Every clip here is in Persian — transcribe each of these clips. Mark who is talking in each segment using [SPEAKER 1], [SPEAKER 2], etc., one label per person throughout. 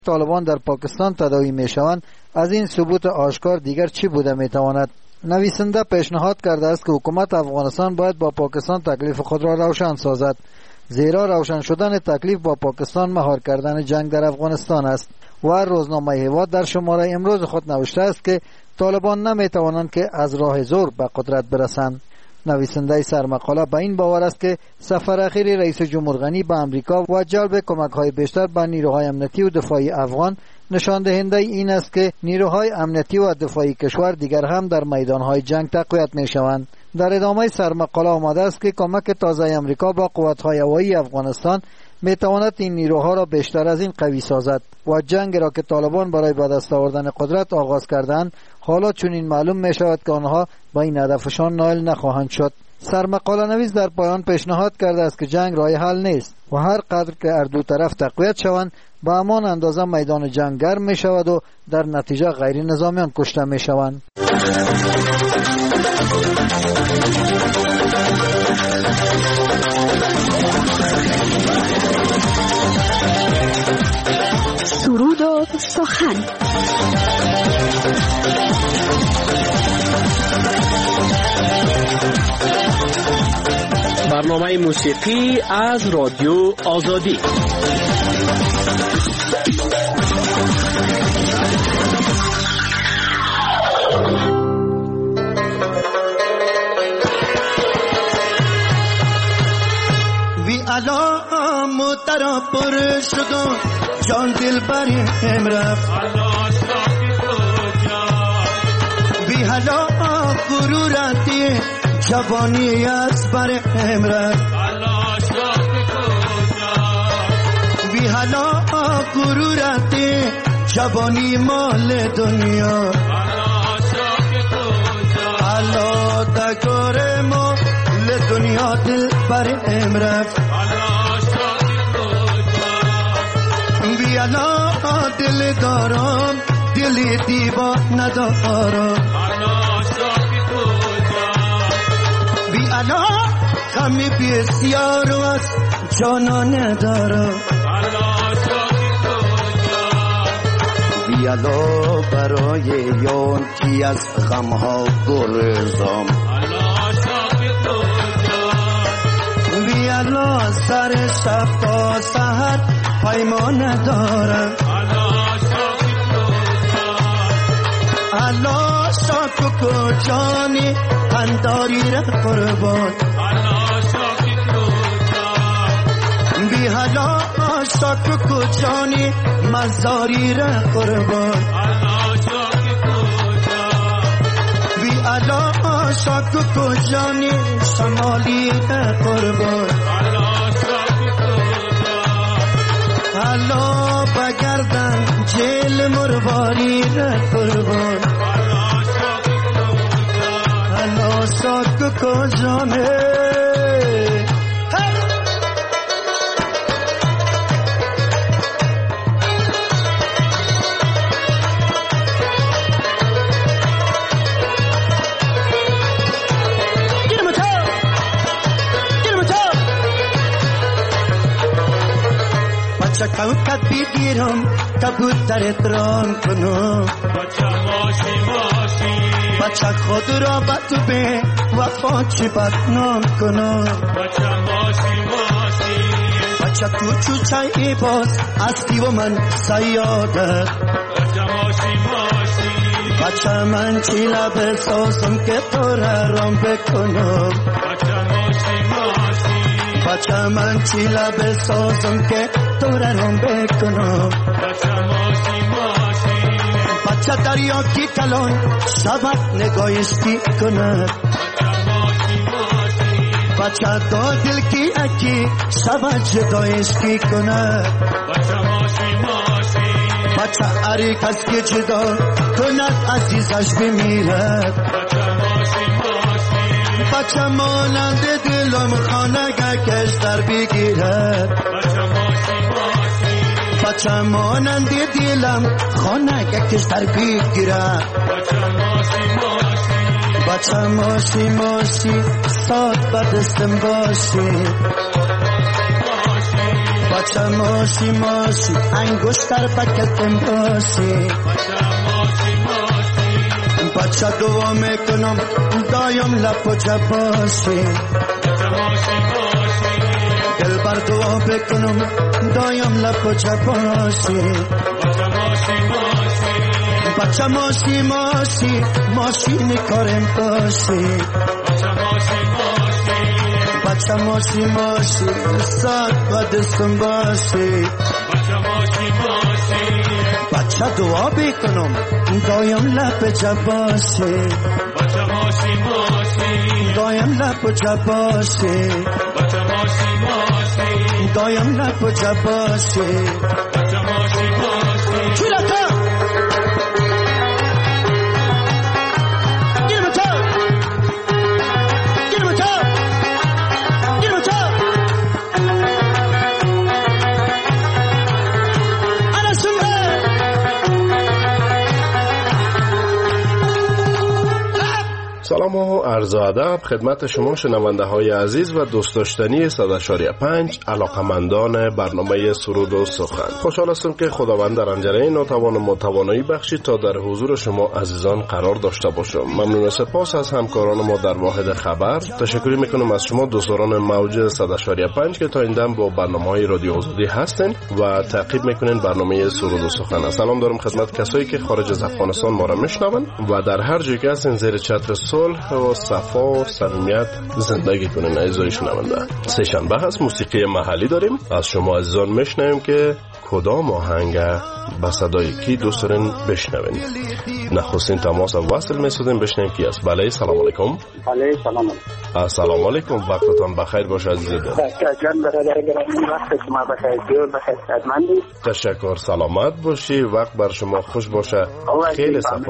[SPEAKER 1] طالبان در پاکستان تداوی میشوند، از این ثبوت آشکار دیگر چی بوده میتواند؟ نویسنده پیشنهاد کرده است که حکومت افغانستان باید با پاکستان تکلیف خود را روشن سازد، زیرا روشن شدن تکلیف با پاکستان مهار کردن جنگ در افغانستان است. و روزنامه هیواد در شماره امروز خود نوشته است که طالبان نمیتوانند که از راه زور به قدرت برسند. نویسنده سرمقاله به این باور است که سفر اخیر رئیس جمهور غنی به امریکا و جلب کمک‌های بیشتر به نیروهای امنیتی و دفاعی افغان نشان دهنده این است که نیروهای امنیتی و دفاعی کشور دیگر هم در میدانهای جنگ تقویت می‌شوند. در ادامه سرمقاله آمده است که کمک تازه امریکا با قوت‌های هوایی افغانستان میتواند این نیروها را بیشتر از این قوی سازد و جنگ را که طالبان برای به دست آوردن قدرت آغاز کردند حالا چنین معلوم می شود که آنها با این هدفشان نائل نخواهند شد. سرمقاله نویس در پایان پیشنهاد کرده است که جنگ راه حل نیست و هر قدر که هر دو طرف تقویت شوند به همان اندازه میدان جنگ گرم می شود و در نتیجه غیر نظامیان کشته می شوند.
[SPEAKER 2] سرود و سخن.
[SPEAKER 3] برنامه موسیقی از رادیو آزادی.
[SPEAKER 4] وی علام ترا پر شد جان دل بریم رفت بی حالا غرورتی جوانی از بریم رفت بی حالا غرورتی جوانی مال دنیا حالا دکار مال دنیا دل بریم رفت بیالا دل دارم دلی دیوا ندارم بیالا غمی بسیار از جانا ندارم بیالا برای یون کی از غمها گرزم بیالا سر شب تا سحر پیمان دارم الله شاک کو جانی پنداری را قربان بی حالا شاک کو جانی مزاری را قربان بی حالا شاک کو جانی شمالی را قربان حالا بگردن جیل مرواری را قربان حالا شاک کو جانه کوکب بگیرم کبوتر تران کنم بچه خود را به تو به وفا چی بدنام کنم بچه تو چوچه باز هستی و من سیادت بچه من چی لب سازم که تو را رام بکنم بچه من چی لب سازم که تو را رام بکنم بچه دریا کی کلان شبت نگاهشتی کند بچه دو دل کی اکی شبت جدایشتی کند بچه اری کس که جدا کند عزیزش بمیرد بچه مانند دلم خانگه کش در بگیرد بچه مانند دلم خانگه کش در بگیرد بچه ماشی ماشی ساد بدستم باشی بچه ماشی ماشی انگشتر پکتم باشی بچه دعا میکنم دایم لب و جب باشی دل بر دعا بکنم دایم لب و جب باشی بچه ماشی ماشی ماشین کارم باشی بچه ماشی ماشی ساعت و دستم باشی بچه دعا بکنم دایم لب جب باشی دایم لب جب باشی دایم لب جب باشی
[SPEAKER 5] سلام و عرض ادب خدمت شما شنونده های عزیز و دوست داشتنی 100.5 علاقمندان برنامه سرود و سخن. خوشحال هستم که خداوند در انجره ناتوان و متوانایی بخشید تا در حضور شما عزیزان قرار داشته باشم. ممنون و سپاس از همکاران ما در واحد خبر. تشکر میکنم از شما دوستان موج 100.5 که تا این دم با برنامه‌های رادیو آزادی هستین و تعقیب میکنین برنامه سرود و سخن. سلام دارم خدمت کسایی که خارج از افغانستان ما را میشنون و در هر جایی که هستین زیر چتر صلح و صفا و صمیمیت زندگی کنین. عزیزای شنونده، سه شنبه هست، موسیقی محلی داریم. از شما عزیزان میشنویم که کدام آهنگ با صدای کی دوست دارین بشنوین. نخستین تماس وصل می‌سازیم بشنویم کی است. بله سلام علیکم.
[SPEAKER 6] علیکم سلام.
[SPEAKER 5] السلام علیکم، وقتتان بخیر باشه عزیز دل.
[SPEAKER 6] جان برادر گرامی، وقت شما بخیر. جور بخیر، خدمتی.
[SPEAKER 5] تشکر، سلامت باشی، وقت بر شما خوش باشه. خیلی صفا.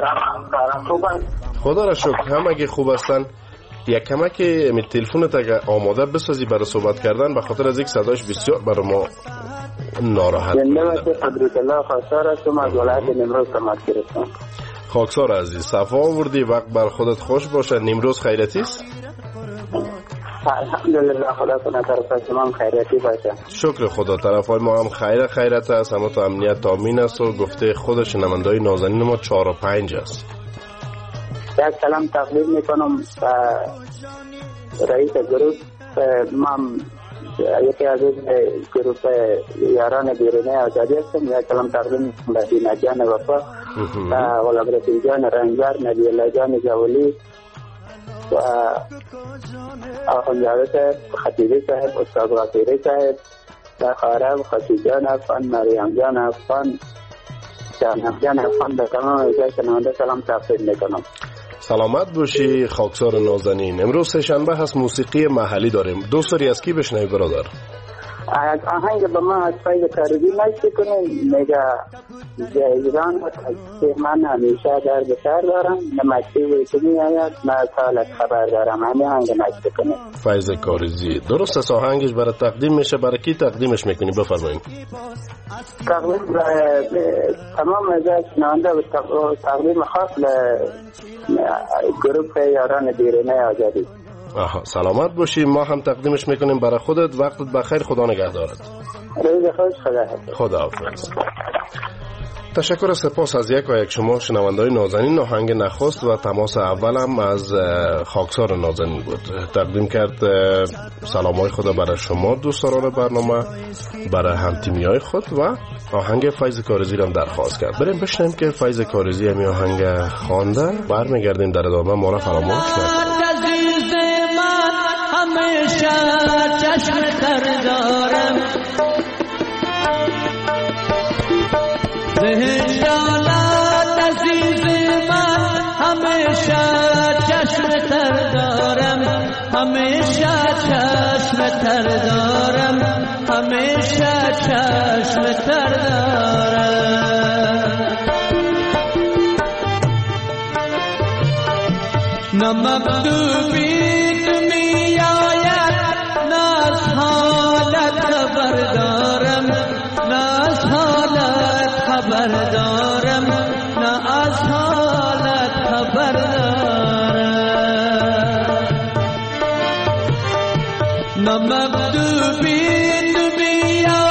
[SPEAKER 5] خدا را شکر، همگی خوب هستن. یک کمک تلفنت اگه آماده بسازی برای صحبت کردن، به خاطر از یک صداش بسیار برای ما ناراحت
[SPEAKER 6] کننده. حضرت الله خاکسار هستم، از ولایت نیمروز تماس گرفتم.
[SPEAKER 5] خاکسار عزیز، صفا آوردی، وقت بر خودت خوش باشه. نیمروز خیرتی است؟
[SPEAKER 6] الحمدلله، خدا کنه طرف شما خیرتی باشه.
[SPEAKER 5] شکر خدا، طرف ما هم خیرت است، اما تو امنیت تامین است و گفته خود شنونده‌های نازنین ما 4 و 5 است.
[SPEAKER 6] یک سلام تقدیم میکنم رئیس گروه. من یکی از گروه یاران بیرونی آزادی هستم. یک سلام تقدیم میکنم به دینا جان وفا و غلام رفیق جان رنجبر، نبی الله جان جولی و آخوند جاوید صاحب، خطیبی صاحب، استاد غفیری صاحب و خارب خطیب جان افغان، مریم جان افغان، جان افغان، به تمام اجای شنونده سلام تقدیم میکنم.
[SPEAKER 5] سلامت باشی خاکسار نازنین. امروز سه شنبه هست، موسیقی محلی داریم. دوست داری از کی بشنوی برادر؟
[SPEAKER 6] آهنگ به ما از فایز کارگی نشتی کنیم. میگه ایران که من همیشه در بسر دارم، نه مکتوبی که می آید نه سالت خبر دارم. همه آهنگ نشتی کنیم.
[SPEAKER 5] فایز کارزی درست است. آهنگش برای تقدیم میشه، برای کی تقدیمش میکنی؟ بفرمایید.
[SPEAKER 6] تقدیم تمام ازای شنونده و تقدیم خاص گروه یاران بیرونی آزادی.
[SPEAKER 5] آها، سلامت باشی. ما هم تقدیمش میکنیم برای خودت. وقتت بخیر، خدا نگهدارت.
[SPEAKER 6] روز خوش، خدا حافظ.
[SPEAKER 5] خدا حافظ. تشکر و سپاس از یک شما شنونده‌های نازنین. آهنگ نخست و تماس اولم از خاکسار نازنین بود. تقدیم کرد سلامای خدا برای شما دوستان برنامه، برای همتیمیای خود و آهنگ فایز کارزی رو درخواست کرد. بریم بشنویم که فایز کارزی همی آهنگ خوانده. برمیگردیم در ادامه. ما را فراموش نکنید.
[SPEAKER 7] همیشه چشم تر دارم، ذهنالات عزیز من، همیشه چشم تر دارم، همیشه چشم تر دارم، همیشه چشم تر دارم. نمکتوبی دارم، نه از حالت خبر دارم، نه از حالت خبر دارم. نه مکتوبی تو بیاید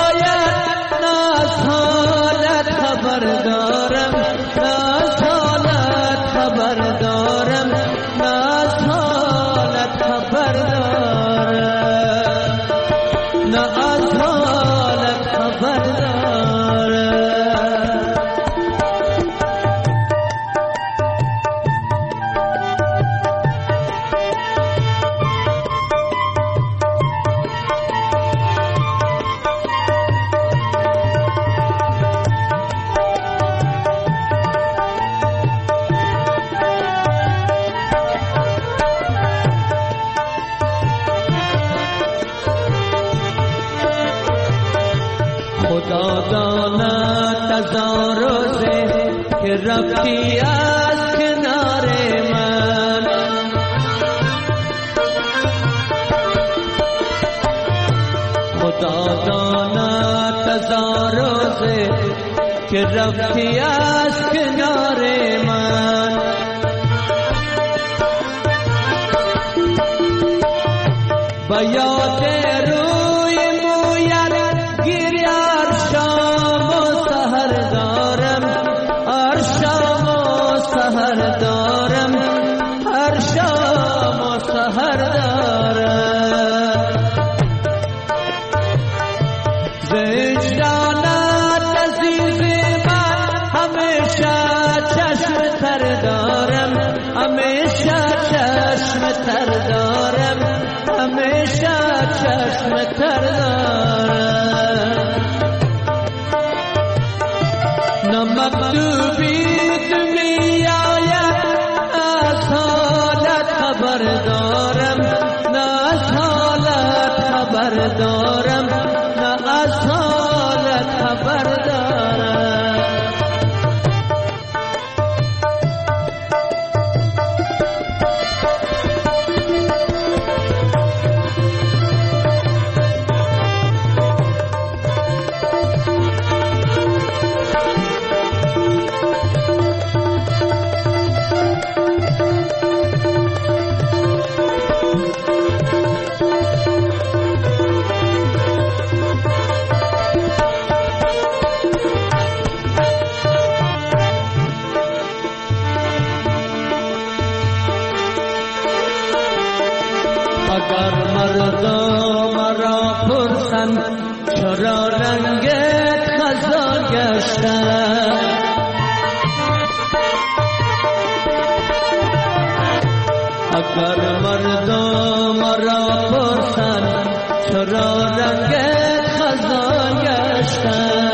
[SPEAKER 7] هزار روزه که رفتی از کنار من. خدا داند هزار روزه که رفتی از کنار من. با یاد روی مویت گیری هر شام و سحر دارم، هر شام و سحر دارم، هر شام و سحر دارم. وجدانت عزیز من همیشه چشم تر دارم، همیشه چشم تر دارم، همیشه چشم تر دارم. نمکتوبی می آید از حالت خبر دارم، نه از حالت خبر دارم، نه از حالت خبر دارم. اگر مردم مرا پرسند چرا رنگت خزان گشته، اگر مردم مرا پرسند چرا رنگت خزان گشته،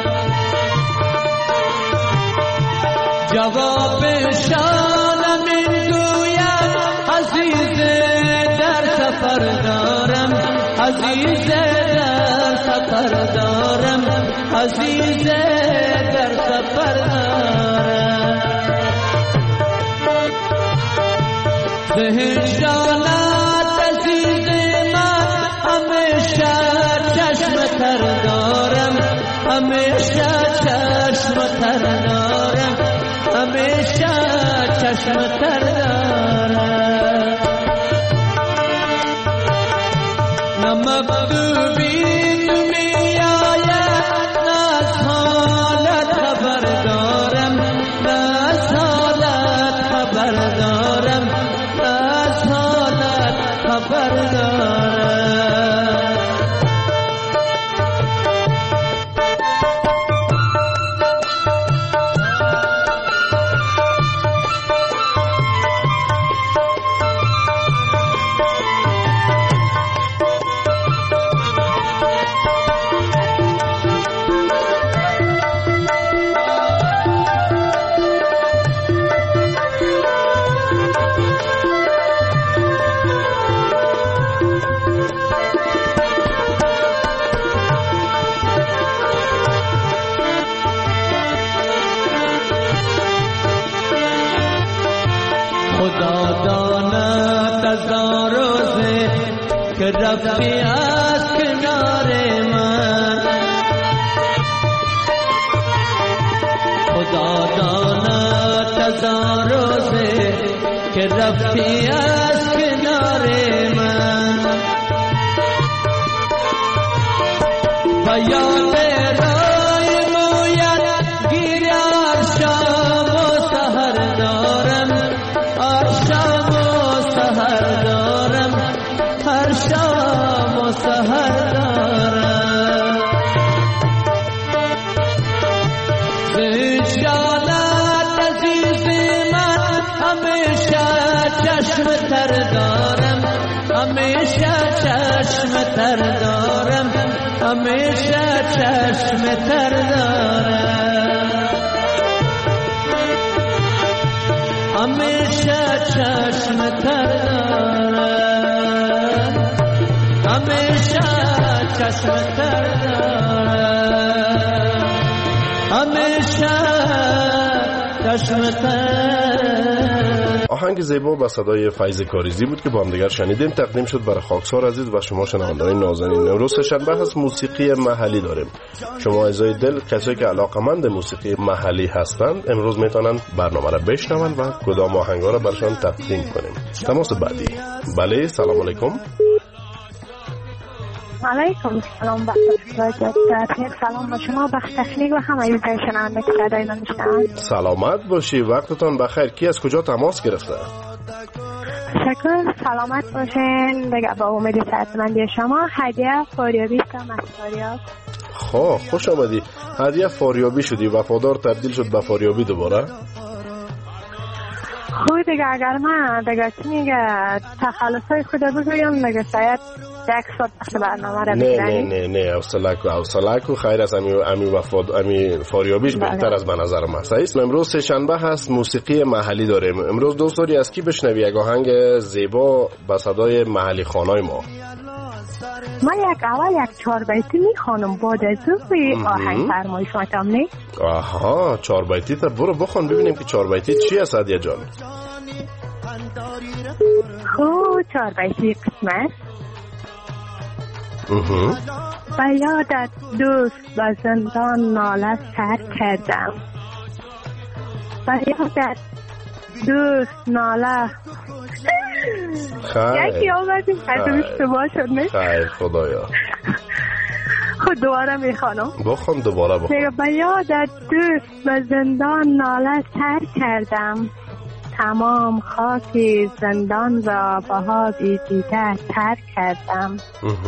[SPEAKER 7] جوابشان من گویم عزیز در سفر دارم، عزیز در سفر دارم، عزیز در سفر دارم. وجدانت عزیز من همیشه چشم تر دارم، همیشه چشم تر دارم، همیشه چشم تر دارم. نمکتوبی می آید از حالت خبر دارم، از حالت خبر دارم، از حالت خبر دارم. خدا داند هزار روزه که رفتی از کنار من. خدا داند هزار روزه که رفتی از کنار من. و یاد رای مویت گیری هر شام و سحر دارم، هر شام و سحر دارم، هر شام و سحر دارم. وجدانت عزیز من همیشه چشم تر دارم، همیشه چشم تر دارم، همیشه چشم تر دارم، همیشه چشم تر دارم، همیشه چشم تر دارم، همیشه همیشه چشم تر.
[SPEAKER 5] آهنگ زیبا با صدای فیض کاریزی بود که با هم دیگر شنیدیم. تقدیم شد برای خاکسار عزیز و شما شنوندگان نازنین. امروز سه‌شنبه هست، موسیقی محلی داریم. شما عزیزای دل، کسایی که علاقه‌مند موسیقی محلی هستند، امروز میتونن برنامه را بشنون و کدام آهنگا را برشان تقدیم کنیم. تماس بعدی. بله، سلام علیکم.
[SPEAKER 8] علیکم سلام سلام با شما، بخش تکنیک و همه یوزر شنونده که صدای من میشنوند.
[SPEAKER 5] سلامت باشی، وقتتان بخیر. کی از کجا تماس گرفته؟
[SPEAKER 8] شکر، سلامت باشین. دیگه با امید صحتمندی شما هدیه فاریابی کم از فاریاب.
[SPEAKER 5] خوش آمدی. هدیه فاریابی شدی، وفادار تبدیل شد به فاریابی دوباره.
[SPEAKER 8] خود دیگه اگر من دیگه چی میگه تخلصای خود بگویم دیگه شاید یک ساعت بخش برنامه را بگیرنی.
[SPEAKER 5] نه اوصلک و خیر است. امی فاریابیش بهتر از به نظر من است. امروز سه‌شنبه هست، موسیقی محلی داریم. امروز دوست داری از کی بشنوی یک آهنگ زیبا با صدای محلی خوانای ما؟
[SPEAKER 8] من یک 4 بیتی میخوانم، بعد از اون آهنگ فرمایش میتونم نه؟
[SPEAKER 5] آها، 4 بیتی تا برو بخوان ببینیم که 4 بیتی چی است هدیه جان.
[SPEAKER 8] 4 بیتی قسمت. به یادت دوست به زندان ناله سر کردم، به یادت دوست ناله. یکی آمدیم قدم اشتباه شد نه؟
[SPEAKER 5] خیر خدایا.
[SPEAKER 8] خود دوباره میخوانم.
[SPEAKER 5] بخوان دوباره بخوان.
[SPEAKER 8] به یادت دوست به زندان ناله سر کردم، تمام خاک زندان را بهابی دیده تر کردم.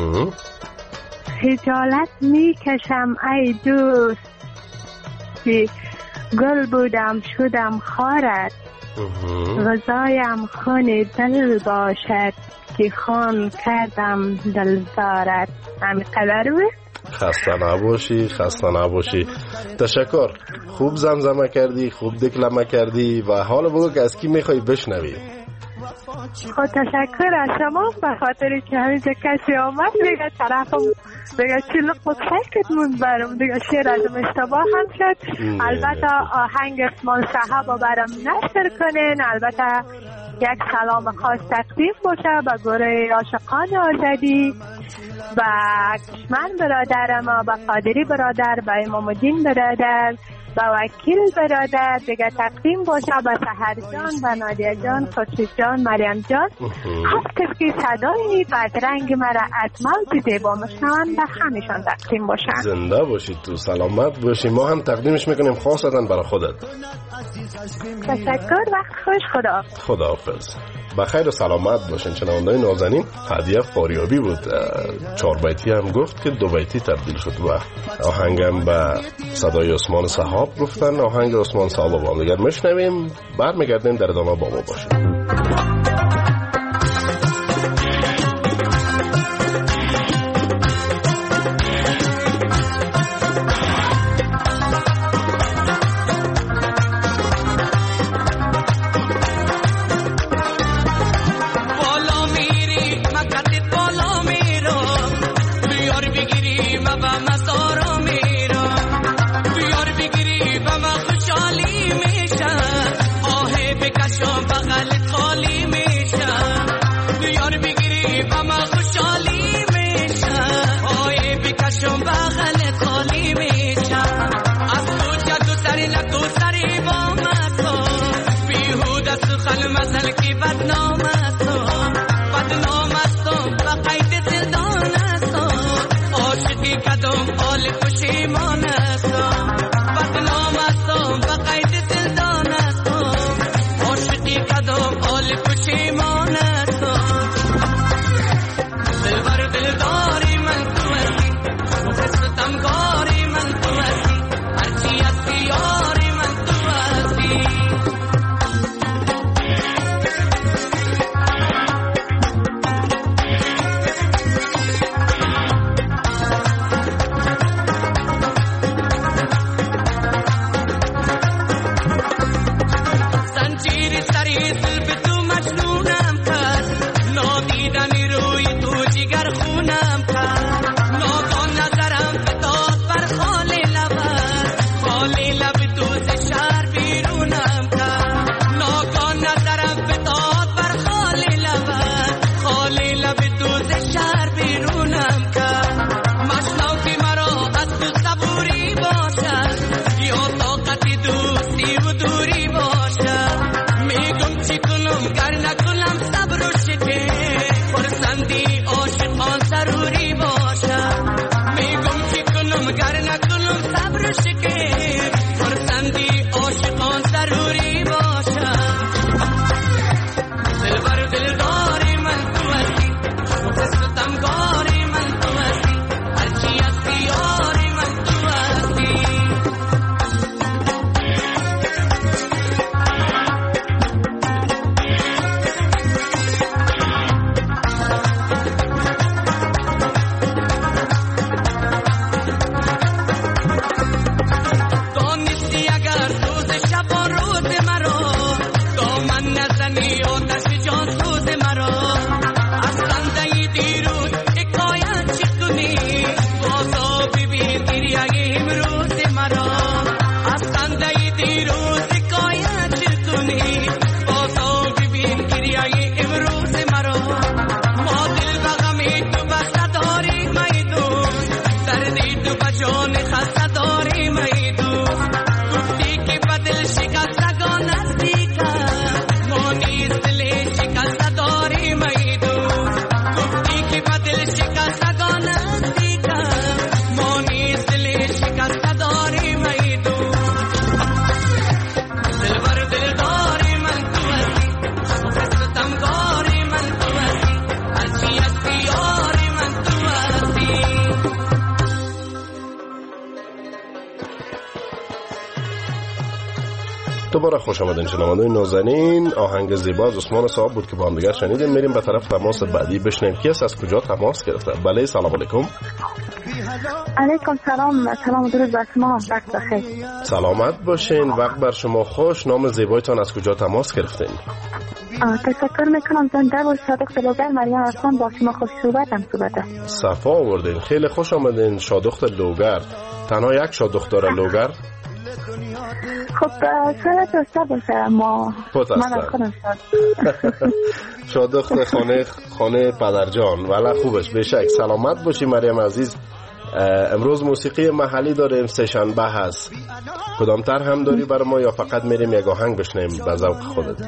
[SPEAKER 8] خجالت میکشم ای دوست که گل بودم شدم خارت، غذایم خون دل باشد که خون کردم دلدارت. همین قدر بود. خسته نباشی. تشکر. خوب زمزمه کردی، خوب دکلمه کردی و حالا بگو که از کی میخوای بشنوی؟ خود تشکر از شما به خاطر که همینجا کسی آمد دیگه طرفم دیگه چیلو خود سکتمون برم دیگه شیر ازم اشتباه هم شد. البته آهنگ اسمان صحاب برم نشر کنین. البته یک سلام خاص تقدیم باشه به گروه عاشقان آزادی، به کشمن برادرم، به قادری برادر، به امام الدین برادر، به وکیل برادر دیگه تقدیم باشه، به سحر جان، به نادیه جان، خورشید جان، مریم جان. هر کسی صدای بدرنگ مرا از موج زیبا میشنوند به همیشان تقدیم باشه.
[SPEAKER 5] زنده باشید تو، سلامت باشی. ما هم تقدیمش میکنیم خاصتا برای خودت.
[SPEAKER 8] تشکر، وقت خوش.
[SPEAKER 5] خداحافظ. بخیر و سلامت باشین شنونده‌های نازنین. هدیه فاریابی بود. 4 بیتی هم گفت که 2 بیتی تبدیل شد و آهنگم به صدای عثمان صحاب گفتن. آهنگ عثمان صحاب با هم دیگر میشنویم، برمیگردیم در ادامه با ما باشیم.
[SPEAKER 7] غمگاری من تو هستی، هرچی هستی یاری من دوستی و دوری باشه میگم چی کنم گر نکنم صبر و شکر خرسندی عاشقان ضروری باشه میگم چی کنم گر نکنم صبر و شکر خرسندی عاشقان ضروری باشه دلبر دلداری من تو هستی مخصوصم گاری من تو هستی هرچی هستی یاری من تو هستی دانستی اگر روز شب و روز مرا دامن نزنی آتش جان سوز مرا از خنده دیروز حکایت چی کنی بازا ببین گریه امروز مرا از خنده دیروز حکایت چی کنی بازا ببین گریه امروز مرا ما دل بغمی تو بسته داری میدون دردی تو بجان خسته داری میدون گفتی که بدل شکستگان نزدیکم ما نیز دل شکسته داری میدون گفتی که بدل شکستگان نزدیکم ما نیز دل شکسته داری میدون دلبر دلداری من تو هستی مخصوصم گاری من تو هستی هرچی هستی یاری من تو هستی
[SPEAKER 5] دوباره خوش آمدین شنوندگان نازنین. آهنگ زیبا از عثمان صاحب بود که با هم دیگر شنیدیم. میریم به طرف تماس بعدی بشنویم کی است، از کجا تماس گرفته. بله سلام علیکم.
[SPEAKER 8] علیکم سلام. سلام درود بر شما. وقت بخیر.
[SPEAKER 5] سلامت باشین. وقت بر شما خوش. نام زیبایتان از کجا تماس گرفتین؟
[SPEAKER 8] تشکر میکنم. زنده و صادق دلوگر مریم هستم. با شما خوش صحبت
[SPEAKER 5] صفا آوردین. خیلی خوش آمدین. شادخت لوگر. تنها یک شادخت داره لوگر؟
[SPEAKER 8] خب شاید داشته باشه ما من خودم
[SPEAKER 5] شادخت خانه پدرجان. ولی خوبش بشک. سلامت باشی مریم عزیز. امروز موسیقی محلی داریم، سه شنبه هست. کدام تر هم داری برای ما یا فقط میریم یک آهنگ بشنیم به ذوق خودت؟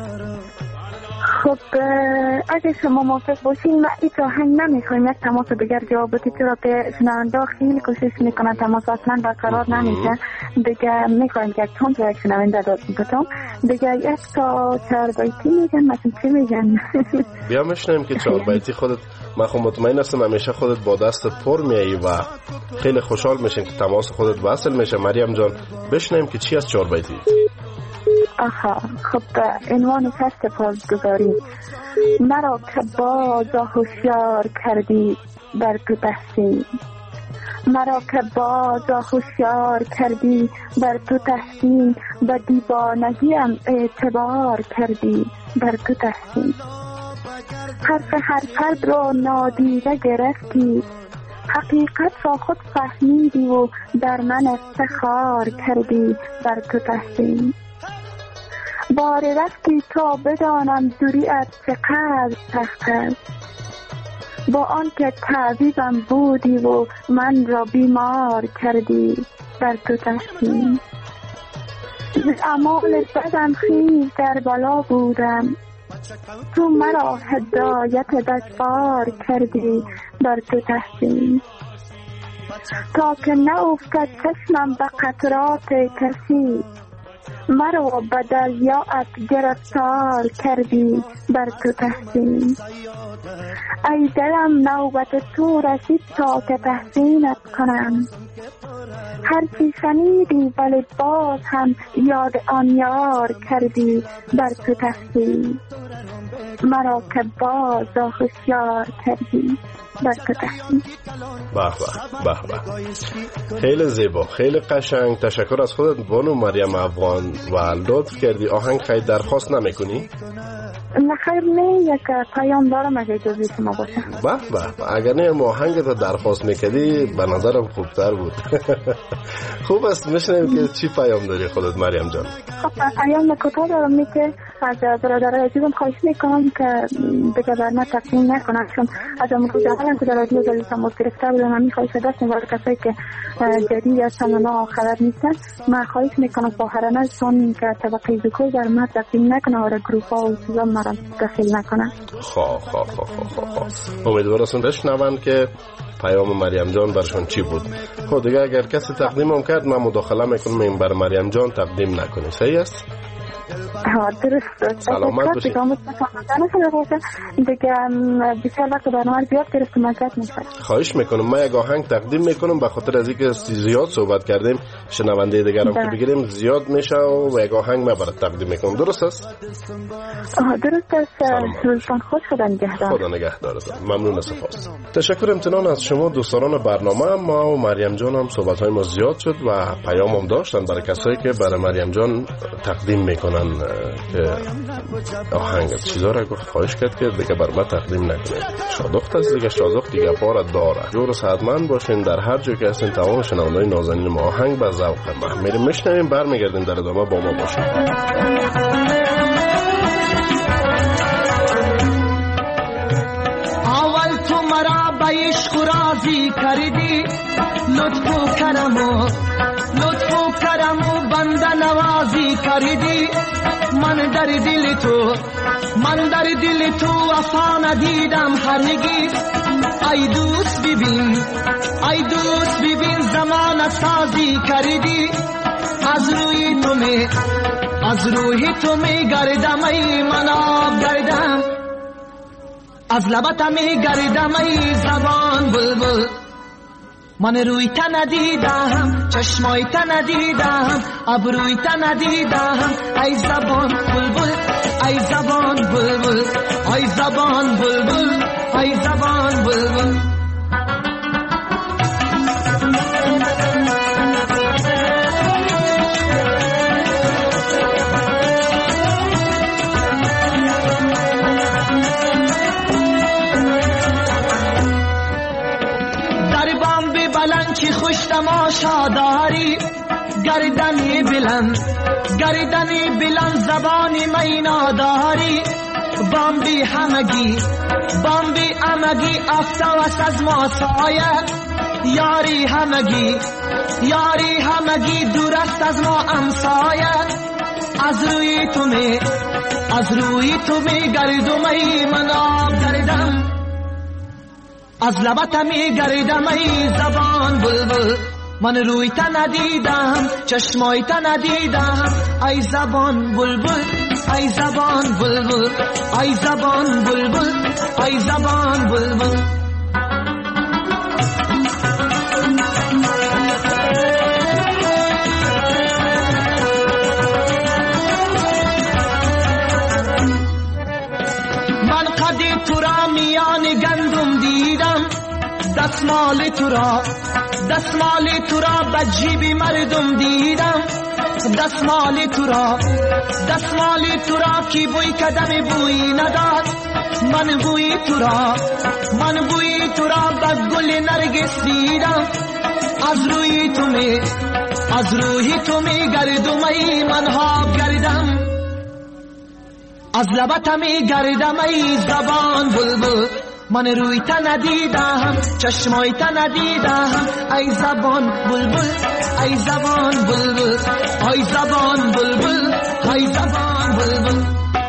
[SPEAKER 8] خب اگه شما موافق باشین من هیچ آهنگ نمیخوایم، یک تماس دیگر جواب بدید، چرا که شنونده خیلی کوشش میکنن تماس اصلا برقرار نمیشه. دیگه میخوایم که چند تا یک شنونده داد بودم دیگه یک تا 4 بیتی میگن مثلا چی میگن.
[SPEAKER 5] بیا میشنیم که 4 بیتی خودت. من خب مطمئن هستم همیشه خودت با دست پر میایی و خیلی خوشحال میشین که تماس خودت وصل میشه. مریم جان بشنیم که چی از 4 بیتی؟
[SPEAKER 8] آها خب عنوان هست پاسگزاری. مرا که باز هوشیار کردی بر تو تحسین، مرا که باز هوشیار کردی بر تو تحسین، به دیوانگیم اعتبار کردی بر تو تحسین. حرف هر فرد را نادیده گرفتی، حقیقت را خود فهمیدی و در من افتخار کردی بر تو تحسین. بار رفتی تا بدانم دوریت چقدر سخت است، با آن که طبیبم بودی و من را بیمار کردی بر تو تحسین. ز اعمال بدم خیز در بلا بودم، تو مرا هدایت دشوار کردی بر تو تحسین. تا که نافتد چشمم به قطرات کسی، مرا به دریایت گرفتار کردی بر تو تحسین. ای دلم نوبت تو رسید تا که تحسینت کنم، هرچی شنیدی ولی باز هم یاد آن یار کردی بر تو تحسین. مرا که باز هوشیار کردی بر تو تحسین.
[SPEAKER 5] به به به به، خیلی زیبا، خیلی قشنگ. تشکر از خودت بانو مریم افغان و لطف کردی. آهنگ خیلی درخواست نمیکنی؟
[SPEAKER 8] نه خیر، نه یک پیام دارم اگه اجازه شما باشه.
[SPEAKER 5] به به، اگر نه آهنگ تو درخواست میکردی به نظرم خوبتر بود. خوب است، میشنیم که چی پیام داری خودت مریم جان؟
[SPEAKER 8] خب پیام کوتاه دارم که از برادرای عزیزم خواهش میکنم که دیگه بر ما تقدیم نکنن، چون از اون روز اول که در رادیو زلیل تماس گرفته بودم همین خواهش داشتم برای کسایی که جدید هستن و خبر نیستن. من خواهش میکنم فاخرانه چون که طبقه ذکر در ما تقدیم نکنه و گروپ ها و چیزا مرا دخیل نکنه.
[SPEAKER 5] امیدوارم بشنون که پیام مریم جان برشان چی بود. خب دیگه اگر کسی تقدیم هم کرد من مداخله میکنم این بر مریم جان تقدیم نکنی. صحیح است؟
[SPEAKER 8] درست.
[SPEAKER 5] سلامت باشید.
[SPEAKER 8] دیگه بسیار وقت برنامه زیاد گرفتم ازت میخوام.
[SPEAKER 5] خواهش میکنم من یک آهنگ تقدیم میکنم به خاطر از اینکه زیاد صحبت کردیم شنونده دیگرم که بگیریم زیاد میشه و یک آهنگ من برات تقدیم میکنم. درست است؟
[SPEAKER 8] درست است. روزتان خوش. خدا نگهدار.
[SPEAKER 5] خدا نگهدار. ممنون و سپاس. تشکر امتنان از شما دوستان برنامه. ما و مریم جان هم صحبت های ما زیاد شد و پیام هم داشتن برای کسایی که برای مریم جان تقدیم میکنن که آهنگ چیزا را گفت خواهش کرد که دیگه بر ما تقدیم نکنید. شادخت است دیگه، شادخت دیگه بارت داره. جور و صحتمند باشین در هر جا که هستین. تمام شنوندگان نازنین ما آهنگ به ذوق ما میریم میشنویم، برمیگردیم در ادامه با ما باشین.
[SPEAKER 9] اول تو مرا به عشق راضی کردی، لطف و کرم و بنده نوازی کردی. من در دل تو وفا ندیدم هرگز. ای دوست ببین زمان سازی کردی. از روی تو می گردم ای من آب گردم، از لبت می گردم ای زبان بلبل. من روی تا ندیدم، چشمای تا ندیدم، ابروی تا ندیدم. ای زبان بلبل، ای زبان بلبل، ای زبان بلبل، ای زبان بلبل. چی خوش تماشا داری، گردنی بلند زبانی مینا داری. بامبی همگی افتوس از ما سایه. یاری همگی دور است از ما امسایه. از روی تو می گردم ای من آب گردم، از لبت می گردم ای زبان بلبل. من روی تا ندیدم، چشمای تا ندیدم. ای زبان بلبل، ای زبان بلبل، ای زبان بلبل، ای زبان بلبل. من قدی تو را میان گندم دیدم، دستمال تو را به جیب مردم دیدم. دستمال تو را کی بوی کدم بوی نداد. من بوی تو را به گل نرگس دیدم. از روی تو می گردم ای من ها گردم، از لبت می گردم ای زبان بلبل. من روی تا ندیدم، چشمای تا ندیدم. ای زبان بلبل، ای زبان بلبل، ای زبان بلبل، ای زبان بلبل.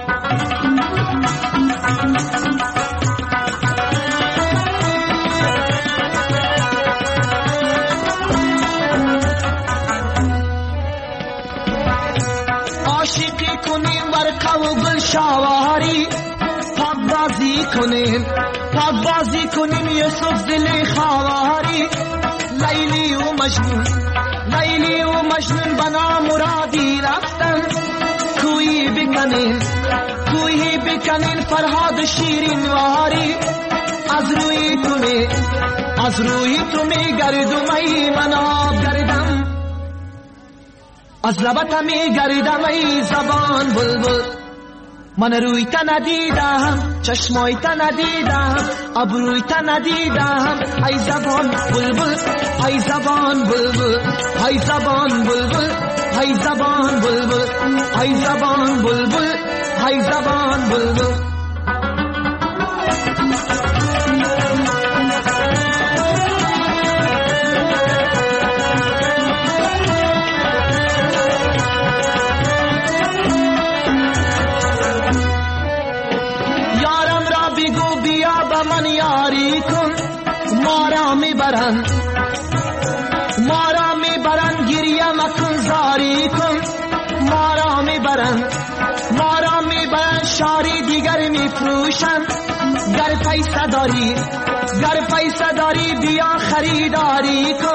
[SPEAKER 9] عاشقی کنیم ورقه و گل شاواری، پاک بازی کنیم یوسف دل خواری. لیلی و مجنون بنا مرادی رفتن. کوی بکنین فرهاد شیرین واری. از روی تو می گردم ای من آب گردم، از لبت می گردم ای زبان بلبل. من روی تا ندیدم، چشمای تا ندیدم، ابروی تا ندیدم. ای زبان بلبل، ای زبان بلبل، ای زبان بلبل، ای زبان بلبل، ای زبان بلبل، ای زبان بلبل. یارم را بگو بیا با من یاری کن، ما را میبرن گریه مکن زاری کن، ما را میبرن شاری دیگر میفروشن. گر پیسه داری بیا خریداری کن.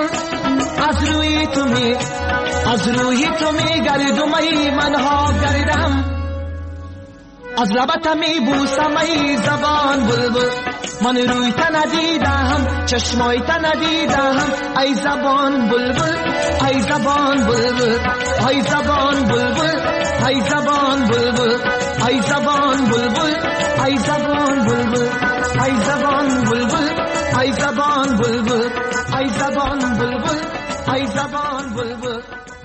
[SPEAKER 9] از روی تو می گردم ای منها گردم، از لبت می بوسم ای زبان بلبل. من روی تا ندیدم چشمای تا ندیدم ای زبان بلبل، ای زبان بلبل، ای زبان بلبل، ای زبان بلبل، ای زبان بلبل، ای زبان بلبل، ای زبان بلبل، ای زبان بلبل، ای زبان بلبل، ای زبان بلبل.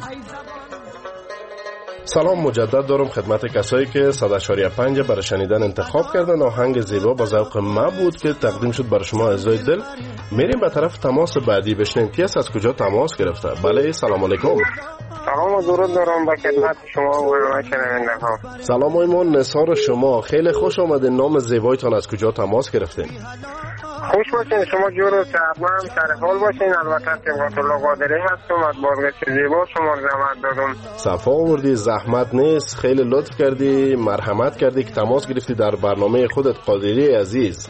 [SPEAKER 5] سلام مجدد دارم خدمت کسایی که 100.5 برای شنیدن انتخاب کردن. آهنگ زیبا با ذوق ما بود که تقدیم شد برای شما عزیزای دل. میریم به طرف تماس بعدی بشنیم کی از کجا تماس گرفته. بله سلام علیکم.
[SPEAKER 10] سلام و درود دارم به خدمت شما و شنونده ها.
[SPEAKER 5] سلام ایمان نثار شما، خیلی خوش آمدین. نام زیبایتان از کجا تماس گرفتین؟
[SPEAKER 10] خوش باشین، شما جور و سرمام سر حال باشین. البته تبقات الله قادری هستم از بارگشت زیبا شما زحمت دادم.
[SPEAKER 5] صفا آوردی، زحمت نیست، خیلی لطف کردی، مرحمت کردی که تماس گرفتی در برنامه خودت. قادری عزیز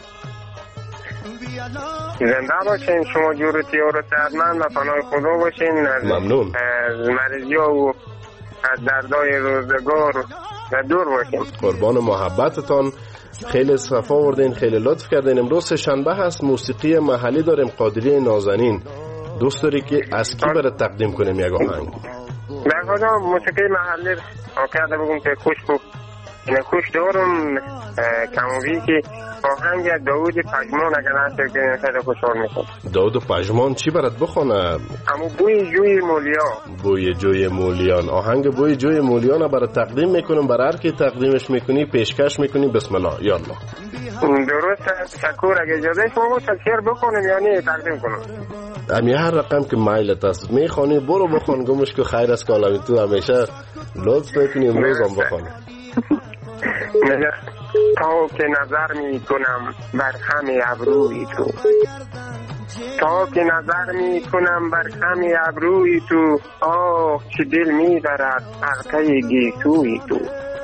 [SPEAKER 10] زنده باشین، شما جور و تیار و سرمام و پناه خدا باشین.
[SPEAKER 5] ممنون.
[SPEAKER 10] از مریضی و از دردای روزگار دور باشین.
[SPEAKER 5] قربان محبتتان، خیلی صفا آوردین، خیلی لطف کردین. امروز شنبه هست، موسیقی محلی داریم، قادری نازنین. دوست داری که از کی برات تقدیم کنیم یک آهنگ؟
[SPEAKER 10] در خدا موسیقی محلی کرده بگم که خوش دارم کموی که آهنگ داود پژمان اگر هست که خیلی خوشحال میکنم.
[SPEAKER 5] داود پژمان چی برات بخونه؟
[SPEAKER 10] اما بوی جوی مولیا.
[SPEAKER 5] بوی جوی مولیان. آهنگ بوی جوی مولیان برات تقدیم میکنم. برای هر کی تقدیمش میکنی پیشکش میکنی. بسم الله یالا.
[SPEAKER 10] درست، تشکر. اگه اجازه شما بود شعر بخونم یعنی تقدیم کنم؟
[SPEAKER 5] امی هر رقم که مایلت است میخوانی برو بخون. گمش که خیر است که عالمی تو همیشه لطف میکنی. امروز هم بخون.
[SPEAKER 10] تا که نظر می کنم بر خم ابروی تو، تا که نظر می کنم بر خم ابروی تو، آه چه دل می برد حلقه گیسوی تو.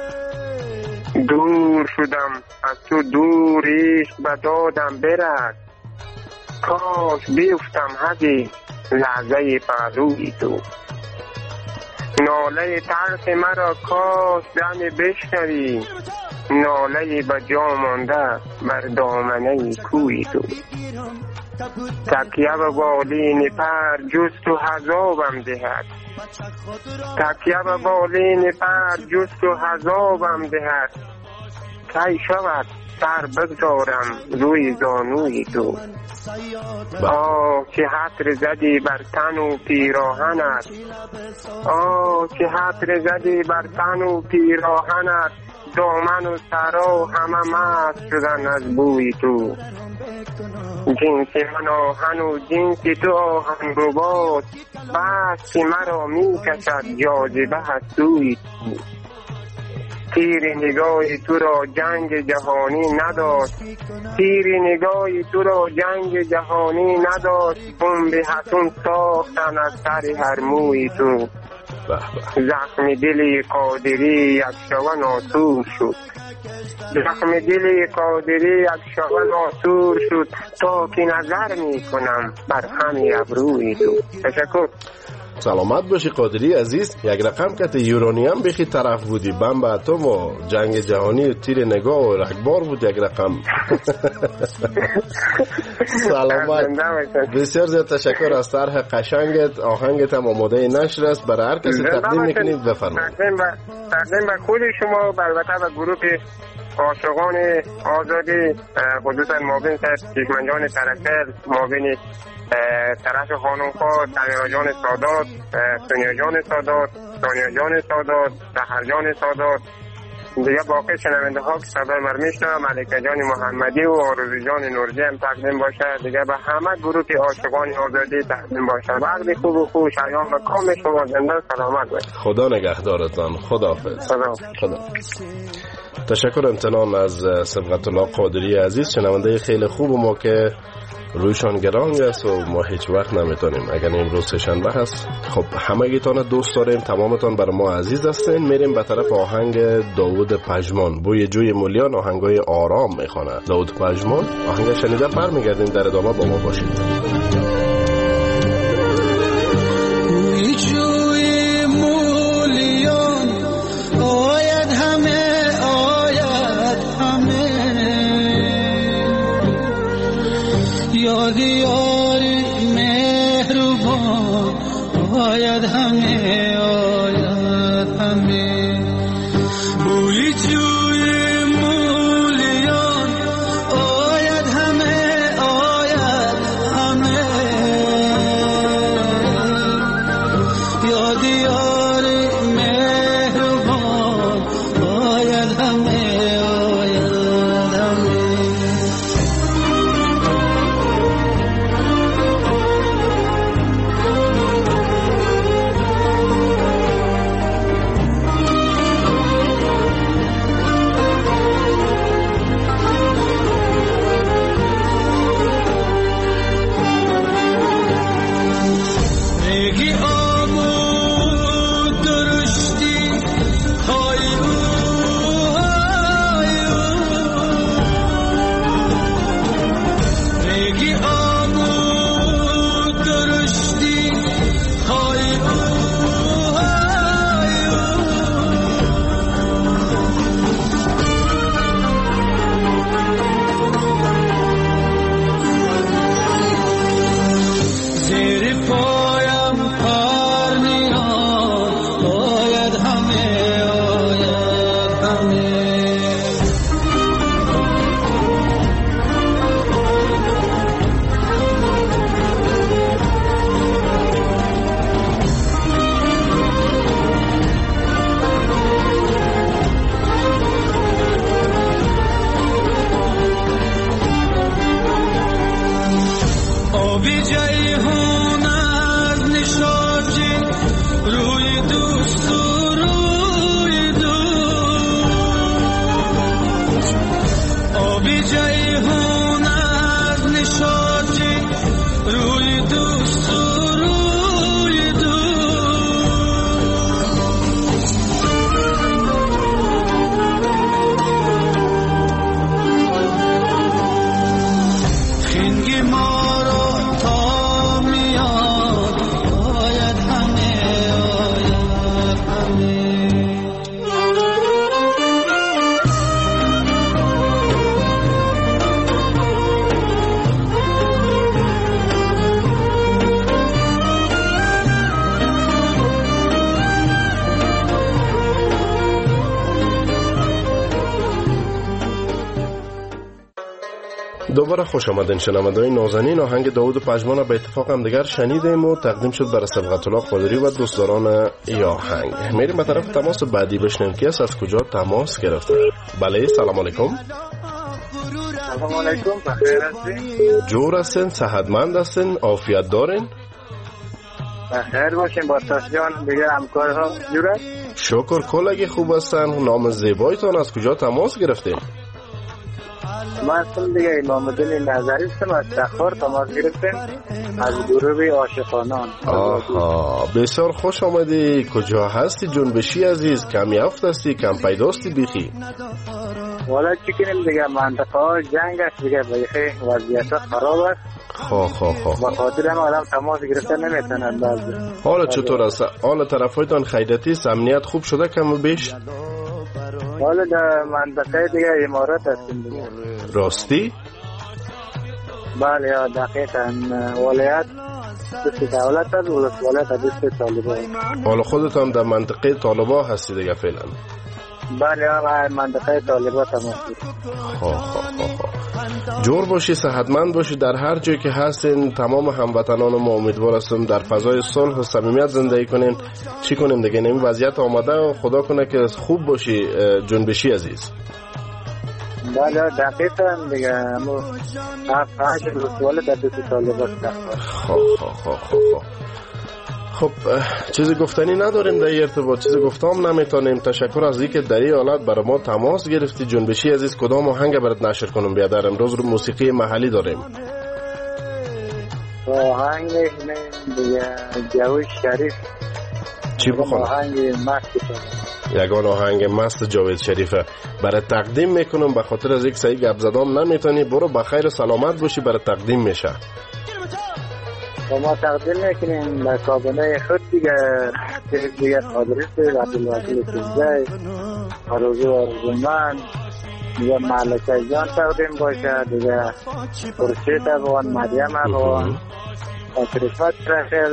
[SPEAKER 10] دور شدم از تو، دور عشق به دادم برد، کاش بیفتم حدی لحظه پهلوی تو. ناله تلخ مرا کاش دم بشنوی، ناله با جا مانده بر دامنه کوی تو. تکیه به بالین پر جست و حذابم دهد، تکیه به بالین پر جست و حذابم دهد، کی شود سر بگذارم روی زانوی تو. آه چه حسر زدی بر تن و پیراهنت، آه چه حسر زدی بر تن و پیراهنت، دامن و سرا همه مست شدن از بوی تو. جنس من آهن و جنس تو آهن رباط، بس که مرا می کشد جاذبه از سوی تو. تیر نگاه تو را جنگ جهانی نداشت، تیر نگاه تو را جنگ جهانی نداشت، خون به حتون ساختن از سر هر موی تو. زخم دل قادری یک شوه ناسور شد، زخم دل قادری یک شوه ناسور شد، تا که نظر می کنم بر خم ابروی تو. تشکر.
[SPEAKER 5] سلامت باشی قادری عزیز. یک رقم که یورانیم بخی طرف بودی، بمب اتم و جنگ جهانی و تیر نگاه و رگبار بود یک رقم. سلامت. بسیار زیاد تشکر از طرح قشنگت. آهنگت هم آماده نشر است، برای هر کسی تقدیم میکنید بفرمایید.
[SPEAKER 10] تقدیم به خود شما، البته به گروه عاشقان آزادی، خصوصا معاون چشمنجان ترکل، معاون طرف خانم خواه، تنیرا جان سادات، سونیا جان سادات، سونیا جان سادات، سحر جان سادات، دیگه باقی شنونده ها که صدای من میشنوه، ملکه جان محمدی و آرزو جان نورجی هم تقدیم باشه. دیگه به همه گروه عاشقان آزادی تقدیم باشه. وقتی خوب و خوش ایام و کام شما زنده سلامت باشید.
[SPEAKER 5] خدا نگهدارتان. خداحافظ. خدا. تشکر امتنان از صبغت الله قادری عزیز، شنونده خیلی خوب ما که رویشان گرانگ است و ما هیچ وقت نمیتونیم. اگر امروز سه‌شنبه هست، خب همگیتان دوست داریم، تمامتان برای ما عزیز هستین. میریم به طرف آهنگ داوود پژمان، بوی جوی مولیان، آهنگای آرام میخونه داوود پژمان. آهنگ شنیده برمیگردیم، در ادامه با ما باشید.
[SPEAKER 4] بوی جوی مولیان آید همه، آید همه، یاد یاری مهربان آید همه، آید همه. بوی جوی مولیان آید همه، آید همه، یاد یاری مهربان آید همه، آید همه.
[SPEAKER 5] دوباره خوش آمدین شنونده‌های نازنین. آهنگ داوود پژمان به اتفاق هم دیگر شنیدیم و تقدیم شد برای صبغت الله قادری و دوستداران ای آهنگ. میریم به طرف تماس بعدی بشنویم که از کجا تماس گرفته. بله، سلام علیکم.
[SPEAKER 10] سلام علیکم، بخیر هستین؟
[SPEAKER 5] جور هستین؟ صحتمند هستین؟ عافیت دارین؟
[SPEAKER 10] بخیر باشین. با تشجان دیگه همکارها جور است؟
[SPEAKER 5] شکر، کلگی خوب هستن. نام زیبایتان از کجا تماس گرفتین؟
[SPEAKER 10] ما اصلا دیگه امام الدین نظری هستم، از تخار تماس گرفتیم، از گروه عاشقانان.
[SPEAKER 5] آها، بسیار خوش آمدی. کجا هستی جنبشی عزیز؟ کمی افت هستی؟ کم پیداستی بیخی؟
[SPEAKER 10] والا چی کنیم دیگه، منطقه ها جنگ است دیگه، بیخی وضعیت خراب است. با خاطر هم آدم تماس گرفته نمیتونن بعضی.
[SPEAKER 5] حالا چطور است؟ حالا طرفایتان خیلیتی امنیت خوب شده کم و بیش؟
[SPEAKER 10] حالا در منطقه دیگه امارات هستیم دیگه.
[SPEAKER 5] راستی؟
[SPEAKER 10] بله یا دقیقا. ولایت دست دولت هست، ولایت دست طالبان.
[SPEAKER 5] حالا خودت هم در منطقه طالبان هستی دیگه فعلا؟
[SPEAKER 6] بله آقا منطقه طالبات هم
[SPEAKER 5] جور باشی، صحتمند باشی. در هر جایی که هستین تمام هموطنان ما امیدوار هستم در فضای صلح و صمیمیت زندگی کنین. چی کنیم دیگه، این وضعیت آماده و خدا کنه که خوب باشی جنبشی عزیز.
[SPEAKER 6] بله دقیقا دیگه همون هفت رسوال در دوست طالبات.
[SPEAKER 5] خب چیزی گفتنی نداریم در ارتباط، چیزی گفتم نمیتونیم. تشکر از اینکه در این حالت برای ما تماس گرفتی. جنبشی عزیز کدام آهنگ برات نشر کنم بیادر؟ امروز رو موسیقی محلی داریم.
[SPEAKER 6] آهنگ دیگه جاوید شریف.
[SPEAKER 5] چی بخونم؟
[SPEAKER 6] آهنگ مست.
[SPEAKER 5] یگان آهنگ مست جاوید شریفه برای تقدیم میکنم. به خاطر از یک سعی گپ زدم نمیتونی، برو بخیر و سلامت باشی. برای تقدیم میشه
[SPEAKER 6] و ما تقدیم میکنیم به کابینه خود دیگه قادرست عبدالوکیل سیزده آرزو آرزومند دیگه ملکه جان تقدیم باشه، دیگه خورشید افغان، مریم افغان، آشرفت رخل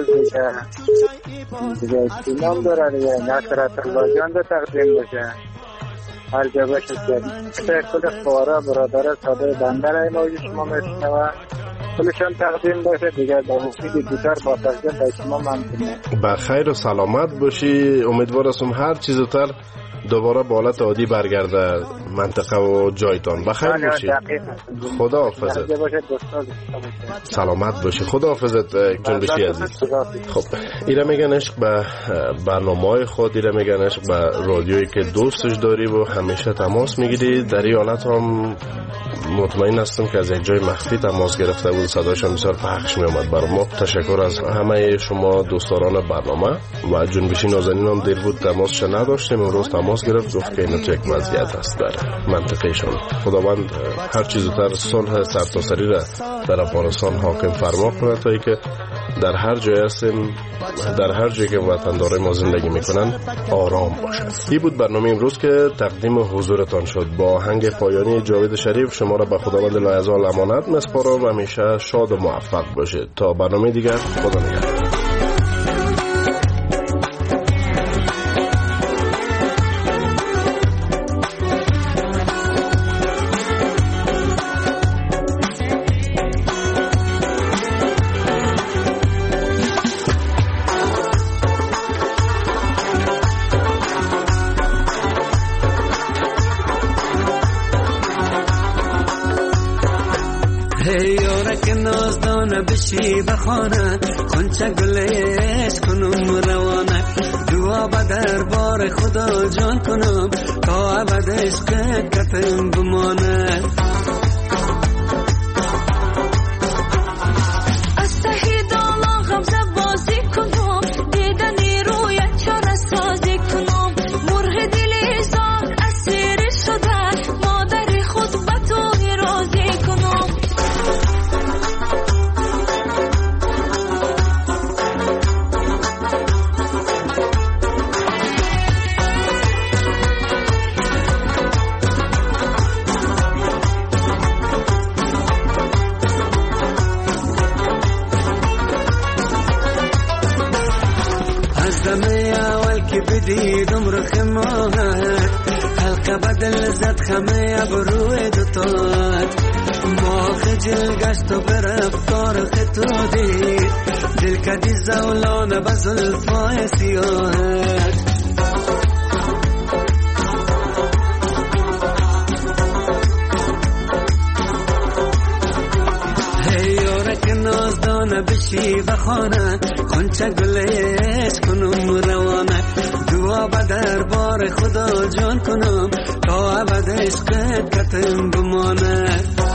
[SPEAKER 6] دیگه سینام داره، دیگه نصرت الله جان ده تقدیم باشه. هر جا باشه کل خوارا برادر ساده بندر موجود شما میشنوه کلشان تقدیم باشه دیگه. با مفید دیگر با تقدیم به شما ممنونم.
[SPEAKER 5] بخیر و سلامت باشی. امیدوار هستم هر چیز زودتر دوباره به حالت عادی برگرده منطقه و جایتان. بخیر باشی. خدا حافظت. سلامت باشی. خدا حافظت جنبشی عزیز. خب ایره میگن عشق به برنامه‌های خود، ایره میگن عشق به رادیویی که دوستش داری و همیشه تماس میگیری. در این حالت هم مطمئن هستم که از یک جای مخفی تماس گرفته بود، صداشم بسیار پخش می آمد برای ما. تشکر از همه شما دوستداران برنامه. و جنبشی نازنین هم دیر بود تماسش نداشتیم، امروز تماس گرفت، گفت که اینو تو یک وضعیت هست در منطقهشون. خداوند هر چیز زودتر صلح سرتاسری را در افغانستان حاکم فرما کنه تا اینکه در هر جای هستیم، در هر جایی که وطندارای ما زندگی میکنن آرام باشد. این بود برنامه امروز که تقدیم حضورتان شد. با آهنگ پایانی جاوید شریف شما را به خداوند لایزال امانت میسپارم و همیشه شاد و موفق باشید. تا برنامه دیگر، خدا نگهدار.
[SPEAKER 7] بشی بخانه خونچه گلش کنم روانه، دعا به دربار خدا جان کنم تا ابدش کتم بمانه. از تهی دالا غمزه بازی کنم، دیدنی روی چاره سازی کنم، مرغ دلی زار اسیر شده، مادر خود به تو راضی کنم. بدیدم رخ ماهت حلقه بدل زد خمه بروی دوتات، ما خجل گشت و برفتار خطو دید، دل کدی زولانه بزلفای سیاهت. نازدانه بشی بخانه خونچه گلش کنم روانه، دعا به دربار خدا جان کنم تا ابد عشقت کتم بمانه.